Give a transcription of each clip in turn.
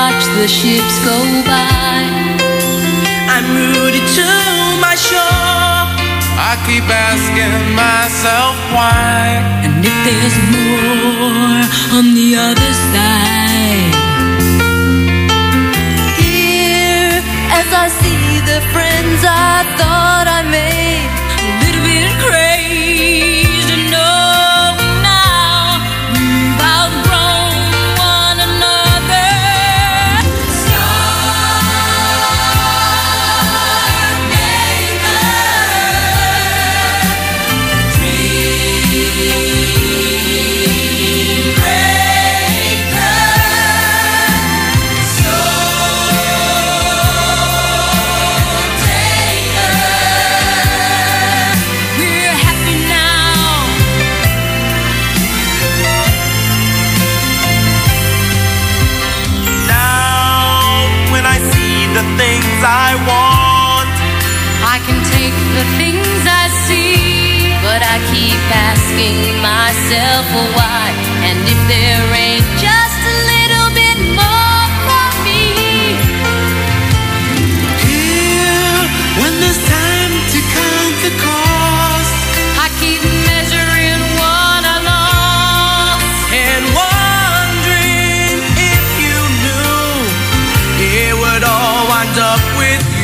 watch the ships go by. I'm rooted to my shore. I keep asking myself why. And if there's more on the other side. Here, as I see the friends I thought I made, a little bit crazy. I want. I can take the things I see, but I keep asking myself why. And if there ain't just a little bit more for me. Here, when there's time to count the cost, I keep measuring what I lost and wondering if you knew it would all wind up with you.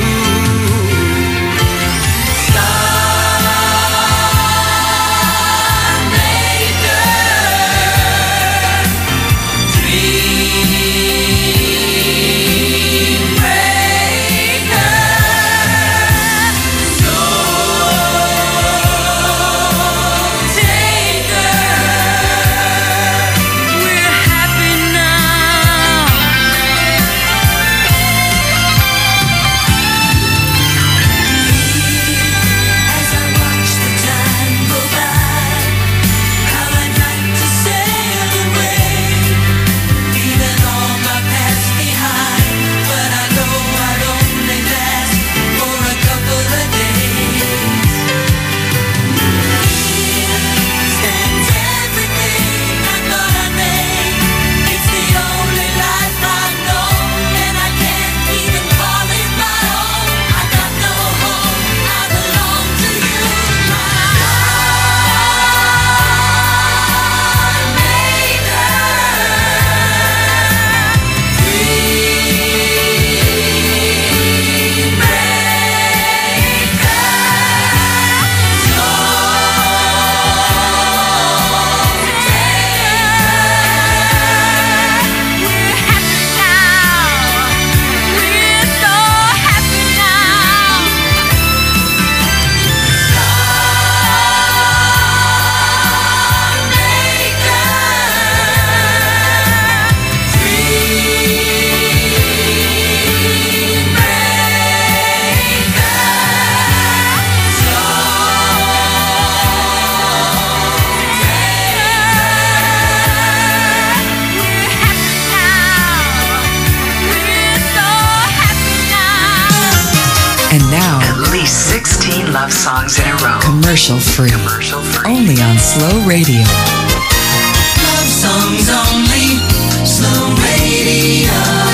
Love songs in a row. Commercial free. Only on Slow Radio. Love songs only. Slow Radio.